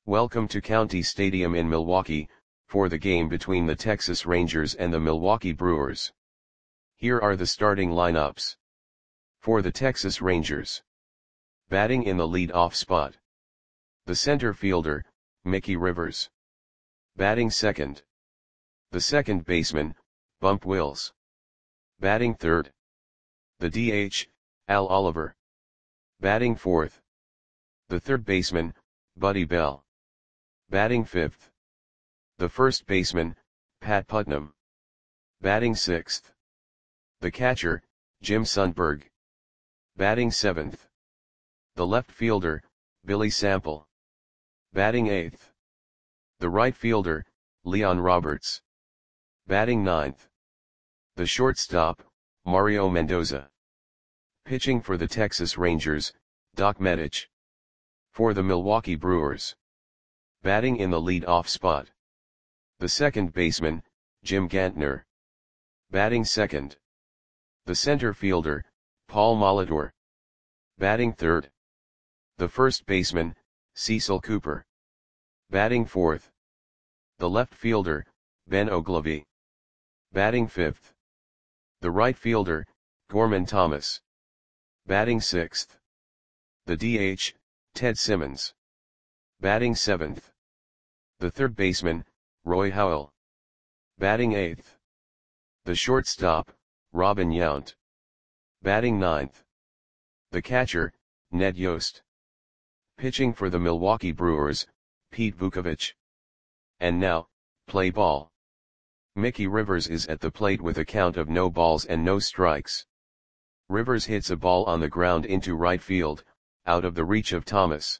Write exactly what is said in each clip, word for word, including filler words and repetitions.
Welcome to County Stadium in Milwaukee, for the game between the Texas Rangers and the Milwaukee Brewers. Here are the starting lineups. For the Texas Rangers. Batting in the lead-off spot. The center fielder, Mickey Rivers. Batting second. The second baseman, Bump Wills. Batting third. The D H, Al Oliver. Batting fourth. The third baseman, Buddy Bell. Batting fifth. The first baseman, Pat Putnam. Batting sixth. The catcher, Jim Sundberg. Batting seventh. The left fielder, Billy Sample. Batting eighth. The right fielder, Leon Roberts. Batting ninth. The shortstop, Mario Mendoza. Pitching for the Texas Rangers, Doc Medich. For the Milwaukee Brewers. Batting in the lead-off spot. The second baseman, Jim Gantner. Batting second. The center fielder, Paul Molitor. Batting third. The first baseman, Cecil Cooper. Batting fourth. The left fielder, Ben Oglivie. Batting fifth. The right fielder, Gorman Thomas. Batting sixth. The D H, Ted Simmons. Batting seventh. The third baseman, Roy Howell. Batting eighth. The shortstop, Robin Yount. Batting ninth. The catcher, Ned Yost. Pitching for the Milwaukee Brewers, Pete Vukovich. And now, play ball. Mickey Rivers is at the plate with a count of no balls and no strikes. Rivers hits a ball on the ground into right field, out of the reach of Thomas.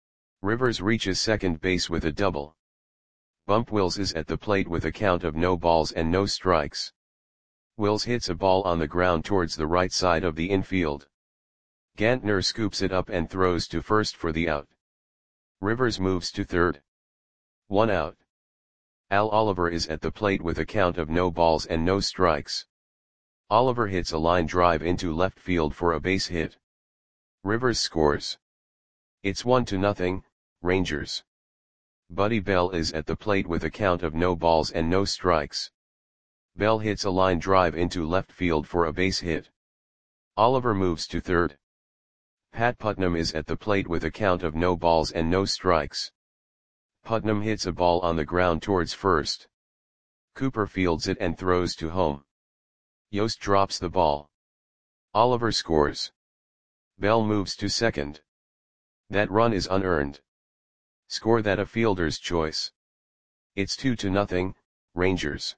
Rivers reaches second base with a double. Bump Wills is at the plate with a count of no balls and no strikes. Wills hits a ball on the ground towards the right side of the infield. Gantner scoops it up and throws to first for the out. Rivers moves to third. One out. Al Oliver is at the plate with a count of no balls and no strikes. Oliver hits a line drive into left field for a base hit. Rivers scores. It's one to nothing, Rangers. Buddy Bell is at the plate with a count of no balls and no strikes. Bell hits a line drive into left field for a base hit. Oliver moves to third. Pat Putnam is at the plate with a count of no balls and no strikes. Putnam hits a ball on the ground towards first. Cooper fields it and throws to home. Yost drops the ball. Oliver scores. Bell moves to second. That run is unearned. Score that a fielder's choice. It's two to nothing, Rangers.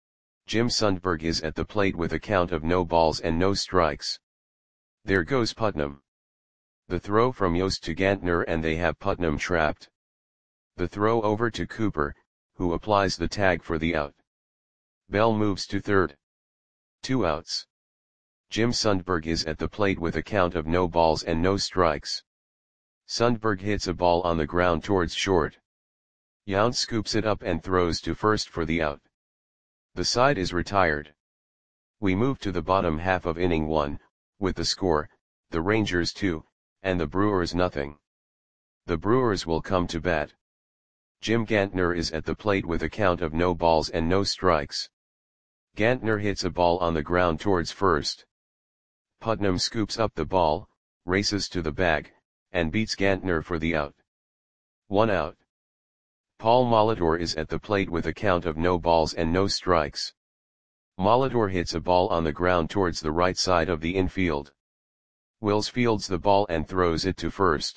Jim Sundberg is at the plate with a count of no balls and no strikes. There goes Putnam. The throw from Yost to Gantner and they have Putnam trapped. The throw over to Cooper, who applies the tag for the out. Bell moves to third. Two outs. Jim Sundberg is at the plate with a count of no balls and no strikes. Sundberg hits a ball on the ground towards short. Yount scoops it up and throws to first for the out. The side is retired. We move to the bottom half of inning one, with the score, the Rangers two, and the Brewers nothing. The Brewers will come to bat. Jim Gantner is at the plate with a count of no balls and no strikes. Gantner hits a ball on the ground towards first. Putnam scoops up the ball, races to the bag, and beats Gantner for the out. One out. Paul Molitor is at the plate with a count of no balls and no strikes. Molitor hits a ball on the ground towards the right side of the infield. Wills fields the ball and throws it to first.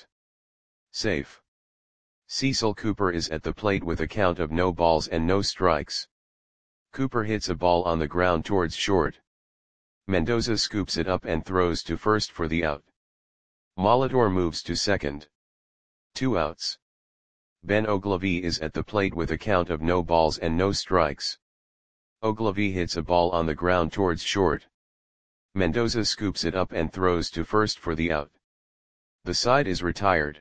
Safe. Cecil Cooper is at the plate with a count of no balls and no strikes. Cooper hits a ball on the ground towards short. Mendoza scoops it up and throws to first for the out. Molitor moves to second. Two outs. Ben Oglivie is at the plate with a count of no balls and no strikes. Oglivie hits a ball on the ground towards short. Mendoza scoops it up and throws to first for the out. The side is retired.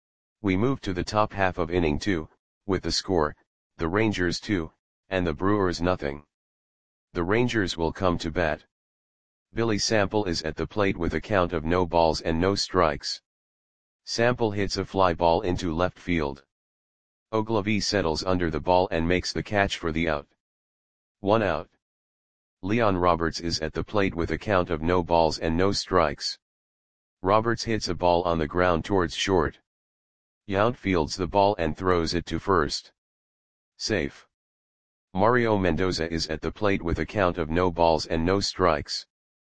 We move to the top half of inning two, with the score, the Rangers two, and the Brewers nothing. The Rangers will come to bat. Billy Sample is at the plate with a count of no balls and no strikes. Sample hits a fly ball into left field. Ogilvy settles under the ball and makes the catch for the out. One out. Leon Roberts is at the plate with a count of no balls and no strikes. Roberts hits a ball on the ground towards short. Yount fields the ball and throws it to first. Safe. Mario Mendoza is at the plate with a count of no balls and no strikes.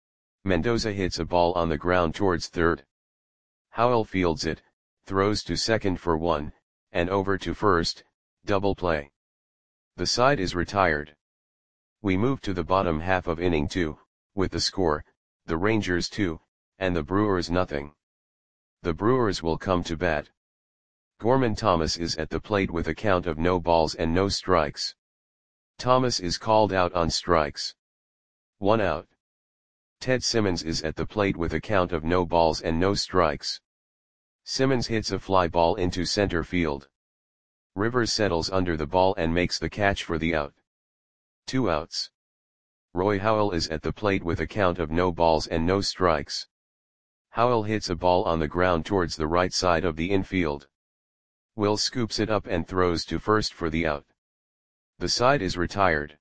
Mendoza hits a ball on the ground towards third. Howell fields it, throws to second for one, and over to first, double play. The side is retired. We move to the bottom half of inning two, with the score, the Rangers two, and the Brewers nothing. The Brewers will come to bat. Gorman Thomas is at the plate with a count of no balls and no strikes. Thomas is called out on strikes. One out. Ted Simmons is at the plate with a count of no balls and no strikes. Simmons hits a fly ball into center field. Rivers settles under the ball and makes the catch for the out. Two outs. Roy Howell is at the plate with a count of no balls and no strikes. Howell hits a ball on the ground towards the right side of the infield. Will scoops it up and throws to first for the out. The side is retired.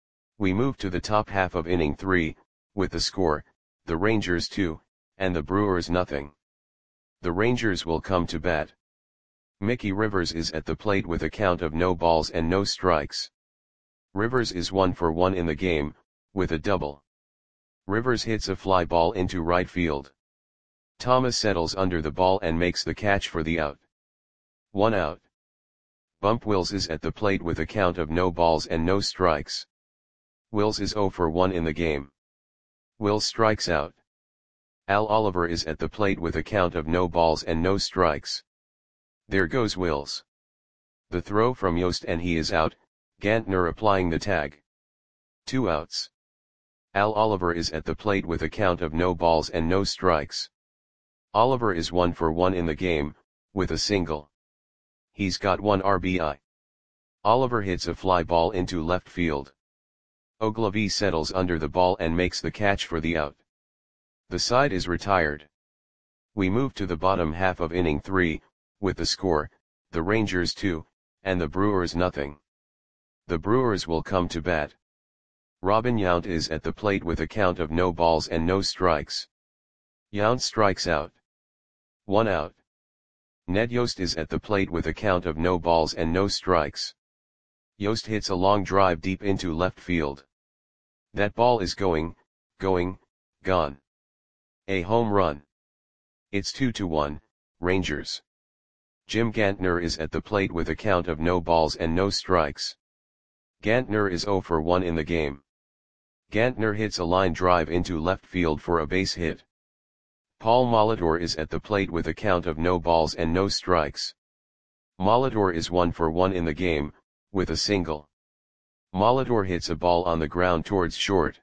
We move to the top half of inning three, with the score, the Rangers two, and the Brewers nothing. The Rangers will come to bat. Mickey Rivers is at the plate with a count of no balls and no strikes. Rivers is one for one in the game, with a double. Rivers hits a fly ball into right field. Thomas settles under the ball and makes the catch for the out. One out. Bump Wills is at the plate with a count of no balls and no strikes. Wills is zero for one in the game. Wills strikes out. Al Oliver is at the plate with a count of no balls and no strikes. There goes Wills. The throw from Yost and he is out, Gantner applying the tag. Two outs. Al Oliver is at the plate with a count of no balls and no strikes. Oliver is one for one in the game, with a single. He's got one R B I. Oliver hits a fly ball into left field. Ogilvy settles under the ball and makes the catch for the out. The side is retired. We move to the bottom half of inning three, with the score, the Rangers two, and the Brewers nothing. The Brewers will come to bat. Robin Yount is at the plate with a count of no balls and no strikes. Yount strikes out. One out. Ned Yost is at the plate with a count of no balls and no strikes. Yost hits a long drive deep into left field. That ball is going, going, gone. A home run. It's two to one, Rangers. Jim Gantner is at the plate with a count of no balls and no strikes. Gantner is zero for one in the game. Gantner hits a line drive into left field for a base hit. Paul Molitor is at the plate with a count of no balls and no strikes. Molitor is one for one in the game, with a single. Molitor hits a ball on the ground towards short.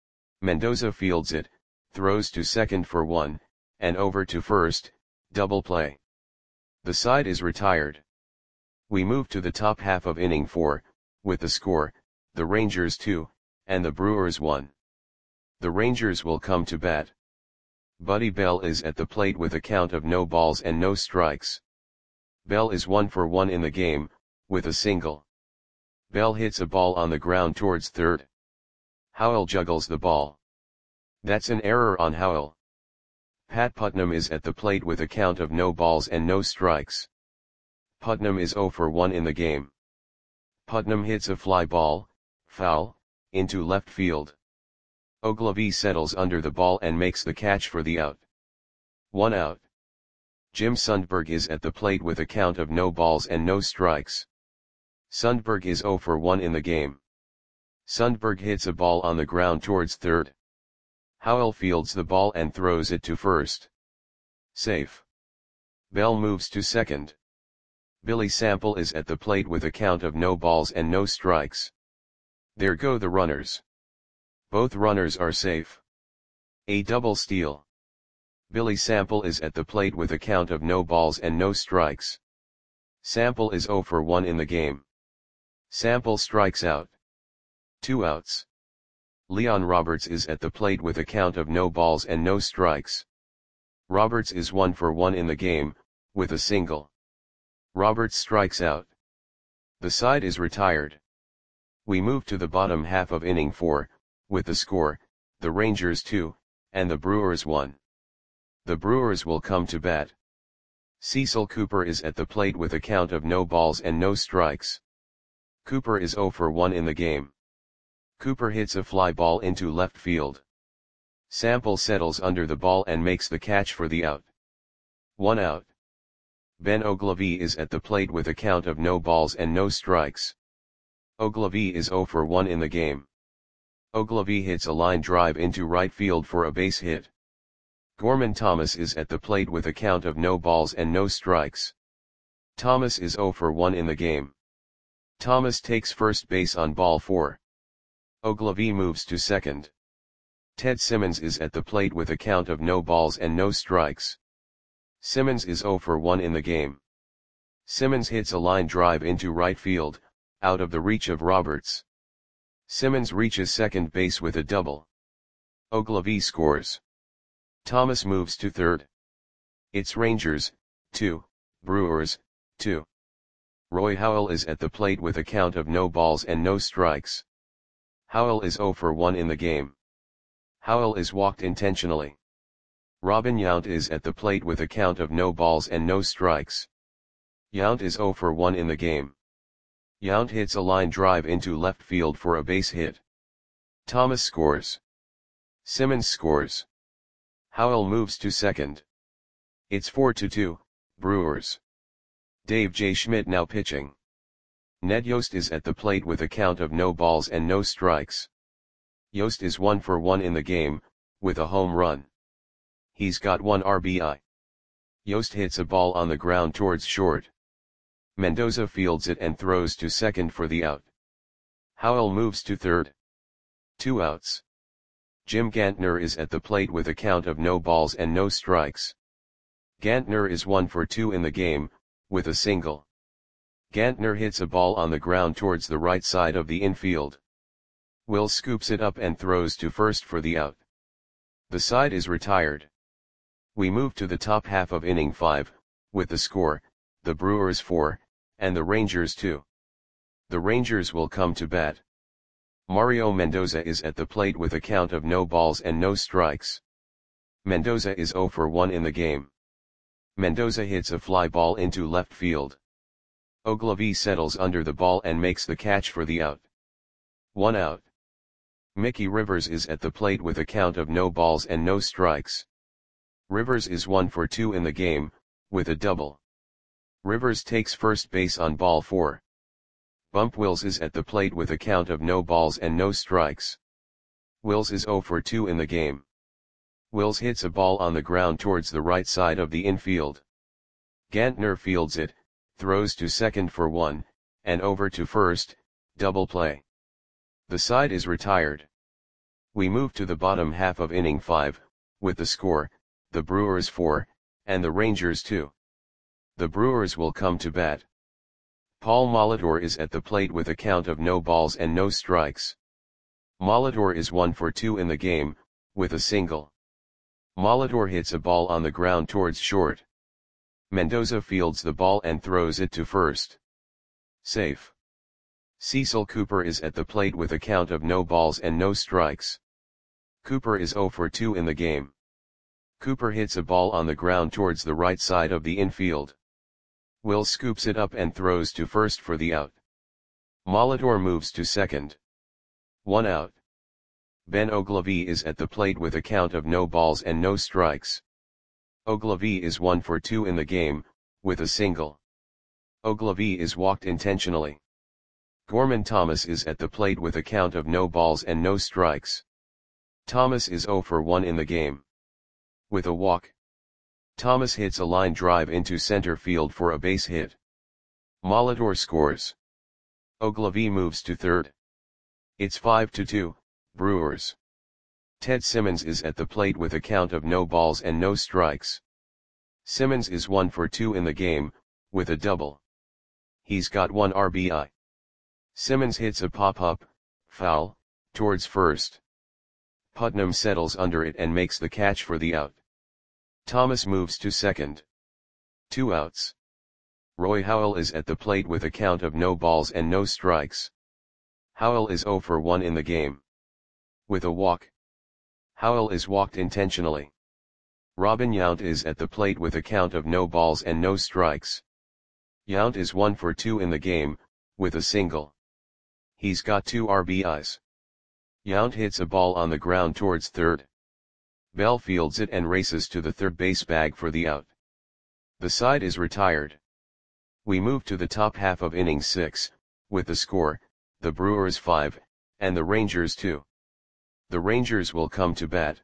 Mendoza fields it, throws to second for one, and over to first, double play. The side is retired. We move to the top half of inning four, with the score, the Rangers two, and the Brewers one. The Rangers will come to bat. Buddy Bell is at the plate with a count of no balls and no strikes. Bell is one for one in the game, with a single. Bell hits a ball on the ground towards third. Howell juggles the ball. That's an error on Howell. Pat Putnam is at the plate with a count of no balls and no strikes. Putnam is zero for one in the game. Putnam hits a fly ball, foul, into left field. Ogilvy settles under the ball and makes the catch for the out. One out. Jim Sundberg is at the plate with a count of no balls and no strikes. Sundberg is zero for one in the game. Sundberg hits a ball on the ground towards third. Howell fields the ball and throws it to first. Safe. Bell moves to second. Billy Sample is at the plate with a count of no balls and no strikes. There go the runners. Both runners are safe. A double steal. Billy Sample is at the plate with a count of no balls and no strikes. Sample is zero for one in the game. Sample strikes out. Two outs. Leon Roberts is at the plate with a count of no balls and no strikes. Roberts is one for one in the game, with a single. Roberts strikes out. The side is retired. We move to the bottom half of inning four, with the score, the Rangers two, and the Brewers one. The Brewers will come to bat. Cecil Cooper is at the plate with a count of no balls and no strikes. Cooper is oh for one in the game. Cooper hits a fly ball into left field. Sample settles under the ball and makes the catch for the out. One out. Ben Oglivie is at the plate with a count of no balls and no strikes. Oglivie is oh for one in the game. Oglivie hits a line drive into right field for a base hit. Gorman Thomas is at the plate with a count of no balls and no strikes. Thomas is oh for one in the game. Thomas takes first base on ball four. Oglivie moves to second. Ted Simmons is at the plate with a count of no balls and no strikes. Simmons is oh for one in the game. Simmons hits a line drive into right field, out of the reach of Roberts. Simmons reaches second base with a double. Oglivie scores. Thomas moves to third. It's Rangers, two, Brewers, two. Roy Howell is at the plate with a count of no balls and no strikes. Howell is oh for one in the game. Howell is walked intentionally. Robin Yount is at the plate with a count of no balls and no strikes. Yount is oh for one in the game. Yount hits a line drive into left field for a base hit. Thomas scores. Simmons scores. Howell moves to second. It's four to two, Brewers. Dave J. Schmidt now pitching. Ned Yost is at the plate with a count of no balls and no strikes. Yost is one for one in the game, with a home run. He's got one R B I. Yost hits a ball on the ground towards short. Mendoza fields it and throws to second for the out. Howell moves to third. Two outs. Jim Gantner is at the plate with a count of no balls and no strikes. Gantner is one for two in the game, with a single. Gantner hits a ball on the ground towards the right side of the infield. Will scoops it up and throws to first for the out. The side is retired. We move to the top half of inning five, with the score, the Brewers four, and the Rangers two. The Rangers will come to bat. Mario Mendoza is at the plate with a count of no balls and no strikes. Mendoza is oh for one in the game. Mendoza hits a fly ball into left field. Oglivie settles under the ball and makes the catch for the out. One out. Mickey Rivers is at the plate with a count of no balls and no strikes. Rivers is one for two in the game, with a double. Rivers takes first base on ball four. Bump Wills is at the plate with a count of no balls and no strikes. Wills is oh for two in the game. Wills hits a ball on the ground towards the right side of the infield. Gantner fields it, throws to second for one, and over to first, double play. The side is retired. We move to the bottom half of inning five, with the score, the Brewers four, and the Rangers two. The Brewers will come to bat. Paul Molitor is at the plate with a count of no balls and no strikes. Molitor is one for two in the game, with a single. Molitor hits a ball on the ground towards short. Mendoza fields the ball and throws it to first. Safe. Cecil Cooper is at the plate with a count of no balls and no strikes. Cooper is oh for two in the game. Cooper hits a ball on the ground towards the right side of the infield. Will scoops it up and throws to first for the out. Molitor moves to second. One out. Ben Oglivie is at the plate with a count of no balls and no strikes. Oglivie is one for two in the game, with a single. Oglivie is walked intentionally. Gorman Thomas is at the plate with a count of no balls and no strikes. Thomas is oh for one in the game. With a walk. Thomas hits a line drive into center field for a base hit. Molitor scores. Oglivie moves to third. It's five to two, Brewers. Ted Simmons is at the plate with a count of no balls and no strikes. Simmons is one for two in the game, with a double. He's got one R B I. Simmons hits a pop-up, foul, towards first. Putnam settles under it and makes the catch for the out. Thomas moves to second. Two outs. Roy Howell is at the plate with a count of no balls and no strikes. Howell is zero for one in the game. With a walk. Howell is walked intentionally. Robin Yount is at the plate with a count of no balls and no strikes. Yount is one for two in the game, with a single. He's got two R B Is. Yount hits a ball on the ground towards third. Bell fields it and races to the third base bag for the out. The side is retired. We move to the top half of inning six, with the score, the Brewers five, and the Rangers two. The Rangers will come to bat.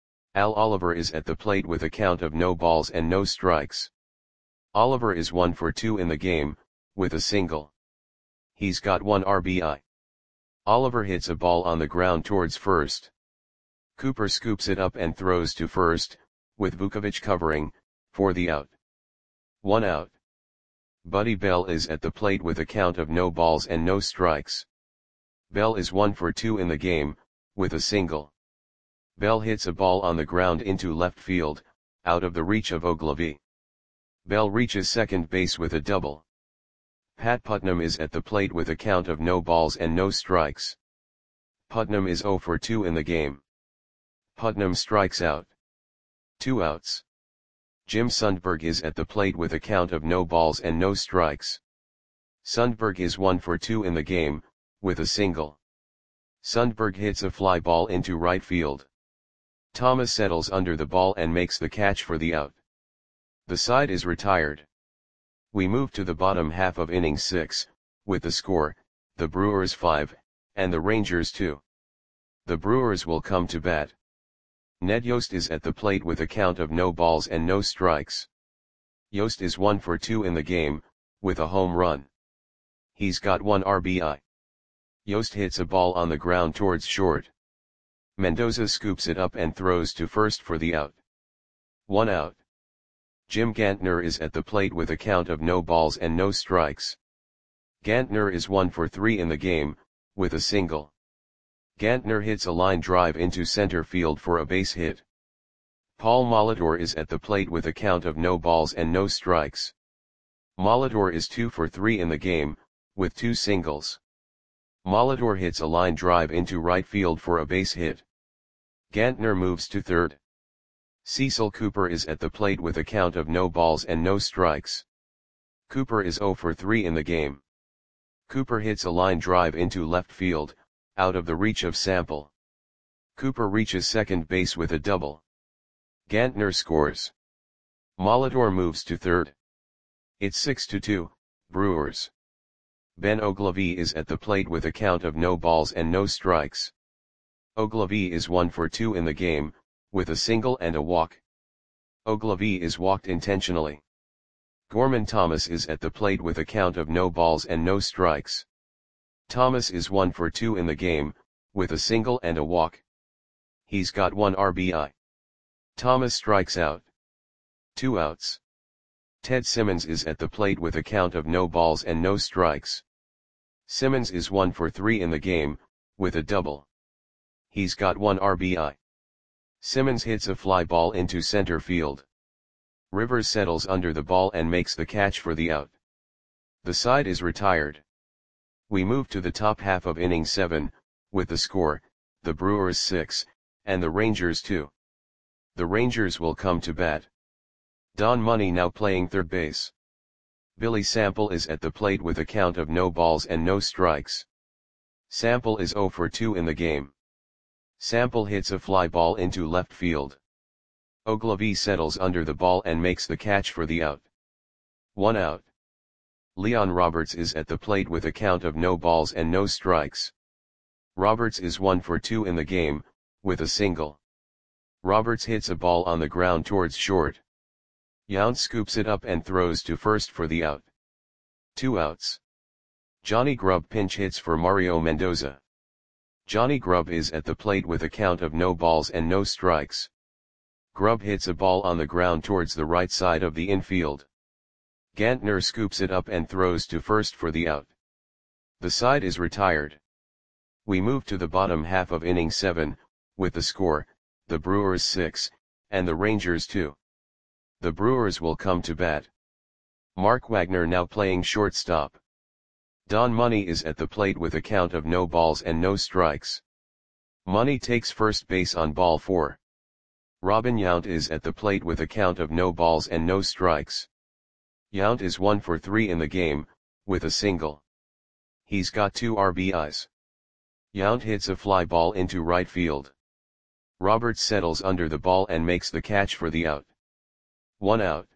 Al Oliver is at the plate with a count of no balls and no strikes. Oliver is one for two in the game, with a single. He's got one R B I. Oliver hits a ball on the ground towards first. Cooper scoops it up and throws to first, with Vukovich covering, for the out. One out. Buddy Bell is at the plate with a count of no balls and no strikes. Bell is one for two in the game, with a single. Bell hits a ball on the ground into left field, out of the reach of Ogilvy. Bell reaches second base with a double. Pat Putnam is at the plate with a count of no balls and no strikes. Putnam is zero for two in the game. Putnam strikes out. Two outs. Jim Sundberg is at the plate with a count of no balls and no strikes. Sundberg is one for two in the game, with a single. Sundberg hits a fly ball into right field. Thomas settles under the ball and makes the catch for the out. The side is retired. We move to the bottom half of inning six, with the score, the Brewers five, and the Rangers two. The Brewers will come to bat. Ned Yost is at the plate with a count of no balls and no strikes. Yost is one for two in the game, with a home run. He's got one R B I. Yost hits a ball on the ground towards short. Mendoza scoops it up and throws to first for the out. One out. Jim Gantner is at the plate with a count of no balls and no strikes. Gantner is one for three in the game, with a single. Gantner hits a line drive into center field for a base hit. Paul Molitor is at the plate with a count of no balls and no strikes. Molitor is two for three in the game, with two singles. Molitor hits a line drive into right field for a base hit. Gantner moves to third. Cecil Cooper is at the plate with a count of no balls and no strikes. Cooper is zero for three in the game. Cooper hits a line drive into left field, out of the reach of Sample. Cooper reaches second base with a double. Gantner scores. Molitor moves to third. It's six to two, Brewers. Ben Ogilvy is at the plate with a count of no balls and no strikes. Ogilvy is one for two in the game, with a single and a walk. Ogilvy is walked intentionally. Gorman Thomas is at the plate with a count of no balls and no strikes. Thomas is one for two in the game, with a single and a walk. He's got one R B I. Thomas strikes out. Two outs. Ted Simmons is at the plate with a count of no balls and no strikes. Simmons is one for three in the game, with a double. He's got one R B I. Simmons hits a fly ball into center field. Rivers settles under the ball and makes the catch for the out. The side is retired. We move to the top half of inning seven, with the score, the Brewers six, and the Rangers two. The Rangers will come to bat. Don Money now playing third base. Billy Sample is at the plate with a count of no balls and no strikes. Sample is zero for two in the game. Sample hits a fly ball into left field. Ogilvy settles under the ball and makes the catch for the out. One out. Leon Roberts is at the plate with a count of no balls and no strikes. Roberts is one for two in the game, with a single. Roberts hits a ball on the ground towards short. Yount scoops it up and throws to first for the out. Two outs. Johnny Grubb pinch hits for Mario Mendoza. Johnny Grubb is at the plate with a count of no balls and no strikes. Grubb hits a ball on the ground towards the right side of the infield. Gantner scoops it up and throws to first for the out. The side is retired. We move to the bottom half of inning seven, with the score, the Brewers six, and the Rangers two. The Brewers will come to bat. Mark Wagner now playing shortstop. Don Money is at the plate with a count of no balls and no strikes. Money takes first base on ball four. Robin Yount is at the plate with a count of no balls and no strikes. Yount is one for three in the game, with a single. He's got two R B Is. Yount hits a fly ball into right field. Roberts settles under the ball and makes the catch for the out. One out.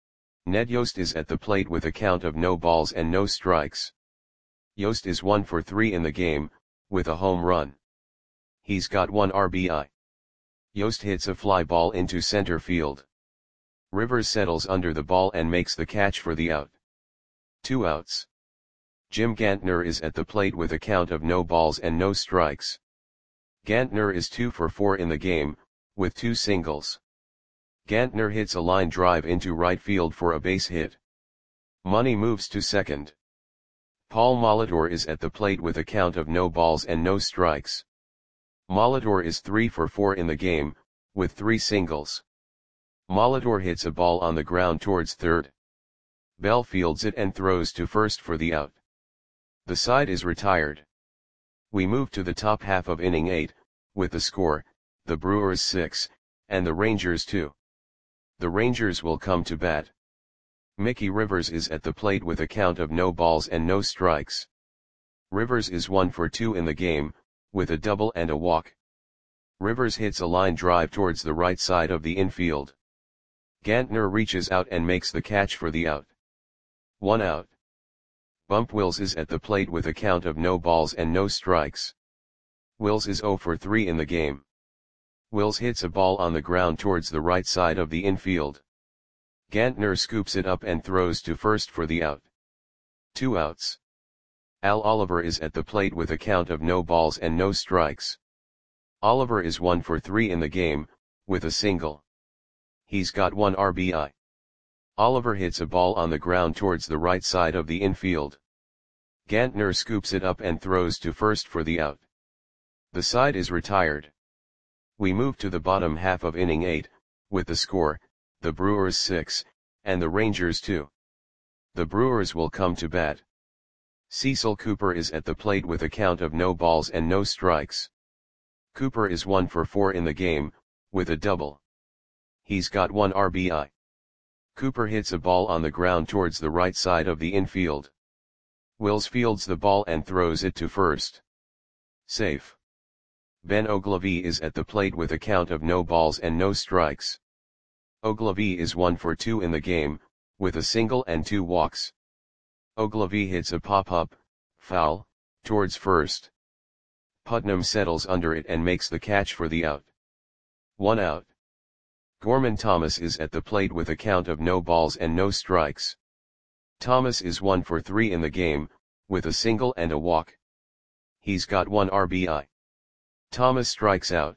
Ned Yost is at the plate with a count of no balls and no strikes. Yost is one for three in the game, with a home run. He's got one R B I. Yost hits a fly ball into center field. Rivers settles under the ball and makes the catch for the out. Two outs. Jim Gantner is at the plate with a count of no balls and no strikes. Gantner is two for four in the game, with two singles. Gantner hits a line drive into right field for a base hit. Money moves to second. Paul Molitor is at the plate with a count of no balls and no strikes. Molitor is three for four in the game, with three singles. Molitor hits a ball on the ground towards third. Bell fields it and throws to first for the out. The side is retired. We move to the top half of inning eight, with the score, the Brewers six, and the Rangers two. The Rangers will come to bat. Mickey Rivers is at the plate with a count of no balls and no strikes. Rivers is one for two in the game, with a double and a walk. Rivers hits a line drive towards the right side of the infield. Gantner reaches out and makes the catch for the out. One out. Bump Wills is at the plate with a count of no balls and no strikes. Wills is zero for three in the game. Wills hits a ball on the ground towards the right side of the infield. Gantner scoops it up and throws to first for the out. Two outs. Al Oliver is at the plate with a count of no balls and no strikes. Oliver is one for three in the game, with a single. He's got one R B I. Oliver hits a ball on the ground towards the right side of the infield. Gantner scoops it up and throws to first for the out. The side is retired. We move to the bottom half of inning eight, with the score, the Brewers six, and the Rangers two. The Brewers will come to bat. Cecil Cooper is at the plate with a count of no balls and no strikes. Cooper is one for four in the game, with a double. He's got one R B I. Cooper hits a ball on the ground towards the right side of the infield. Wills fields the ball and throws it to first. Safe. Ben Oglivie is at the plate with a count of no balls and no strikes. Oglivie is one for two in the game, with a single and two walks. Oglivie hits a pop-up, foul, towards first. Putnam settles under it and makes the catch for the out. One out. Gorman Thomas is at the plate with a count of no balls and no strikes. Thomas is one for three in the game, with a single and a walk. He's got one R B I. Thomas strikes out.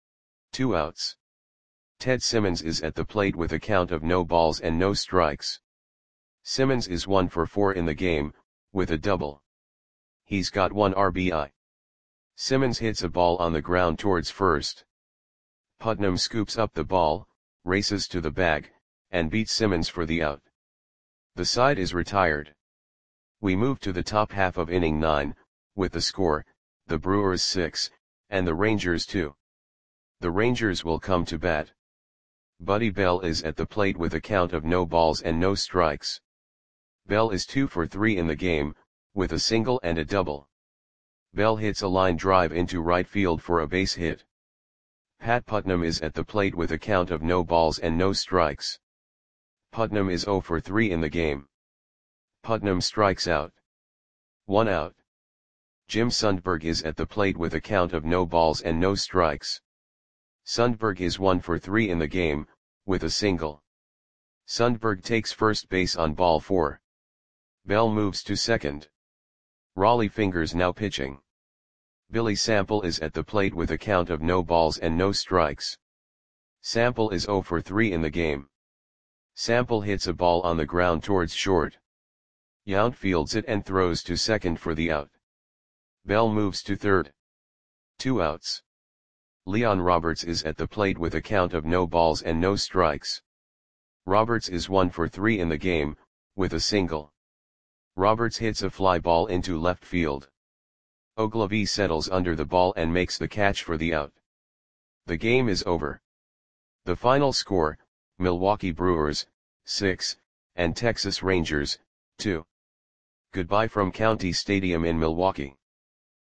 Two outs. Ted Simmons is at the plate with a count of no balls and no strikes. Simmons is one for four in the game, with a double. He's got one R B I. Simmons hits a ball on the ground towards first. Putnam scoops up the ball, races to the bag, and beats Simmons for the out. The side is retired. We move to the top half of inning nine, with the score, the Brewers six, and the Rangers two. The Rangers will come to bat. Buddy Bell is at the plate with a count of no balls and no strikes. Bell is two for three in the game, with a single and a double. Bell hits a line drive into right field for a base hit. Pat Putnam is at the plate with a count of no balls and no strikes. Putnam is zero for three in the game. Putnam strikes out. One out. Jim Sundberg is at the plate with a count of no balls and no strikes. Sundberg is one for three in the game, with a single. Sundberg takes first base on ball four. Bell moves to second. Raleigh Fingers now pitching. Billy Sample is at the plate with a count of no balls and no strikes. Sample is zero for three in the game. Sample hits a ball on the ground towards short. Yount fields it and throws to second for the out. Bell moves to third. Two outs. Leon Roberts is at the plate with a count of no balls and no strikes. Roberts is one for three in the game, with a single. Roberts hits a fly ball into left field. Oglivie settles under the ball and makes the catch for the out. The game is over. The final score, Milwaukee Brewers, six, and Texas Rangers, two. Goodbye from County Stadium in Milwaukee.